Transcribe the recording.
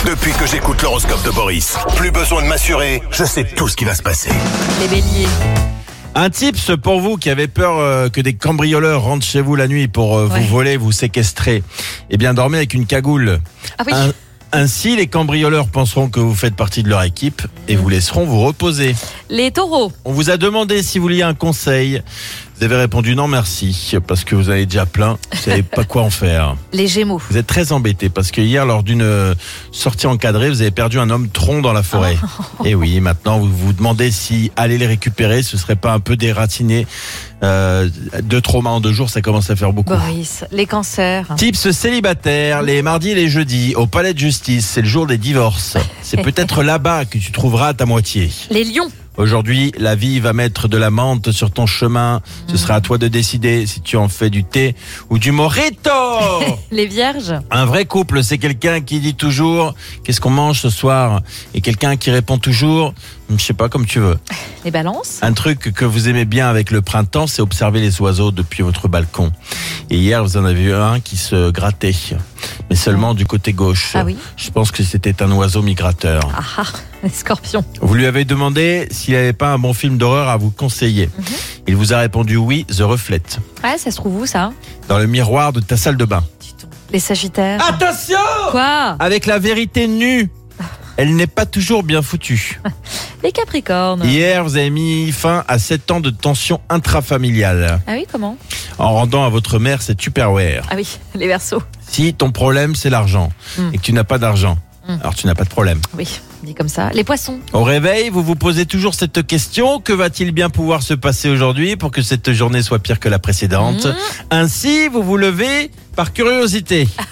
Depuis que j'écoute l'horoscope de Boris, plus besoin de m'assurer, je sais tout ce qui va se passer. Les béliers. Un tips pour vous qui avez peur que des cambrioleurs rentrent chez vous la nuit pour vous voler, vous séquestrer. Eh bien, dormez avec une cagoule. Ah oui. Ainsi, les cambrioleurs penseront que vous faites partie de leur équipe et vous laisseront vous reposer. Les taureaux. On vous a demandé si vous vouliez un conseil. Vous avez répondu non merci, parce que vous avez déjà plein, vous savez pas quoi en faire. Les gémeaux. Vous êtes très embêtés parce que hier, lors d'une sortie encadrée, vous avez perdu un homme tronc dans la forêt. Et oui, maintenant vous vous demandez si aller les récupérer, ce serait pas un peu dératiné. 2 traumas en 2 jours, ça commence à faire beaucoup. Boris. Les cancers. Tips célibataire, les mardis et les jeudis, au palais de justice, c'est le jour des divorces. C'est peut-être là-bas que tu trouveras ta moitié. Les lions. Aujourd'hui, la vie va mettre de la menthe sur ton chemin. Ce sera à toi de décider si tu en fais du thé ou du mojito. Les vierges. Un vrai couple, c'est quelqu'un qui dit toujours « Qu'est-ce qu'on mange ce soir ?» et quelqu'un qui répond toujours « Je sais pas, comme tu veux ». Les balances. Un truc que vous aimez bien avec le printemps, c'est observer les oiseaux depuis votre balcon. Et hier, vous en avez vu un qui se grattait, mais seulement du côté gauche. Ah oui. Je pense que c'était un oiseau migrateur. Ah, les scorpions. Vous lui avez demandé s'il n'avait pas un bon film d'horreur à vous conseiller. Il vous a répondu oui, The Reflet, Ouais, ça se trouve où ça? dans le miroir de ta salle de bain. Les sagittaires. Attention! Quoi? Avec la vérité nue, elle n'est pas toujours bien foutue. Les capricornes. Hier, vous avez mis fin à 7 ans de tension intrafamiliale Ah oui, comment? en rendant à votre mère cette Tupperware. Ah oui, les verseaux. Si ton problème c'est l'argent et que tu n'as pas d'argent, alors tu n'as pas de problème. Oui, dit comme ça. Les poissons. Au réveil, vous vous posez toujours cette question: que va-t-il bien pouvoir se passer aujourd'hui pour que cette journée soit pire que la précédente? Ainsi, vous vous levez par curiosité.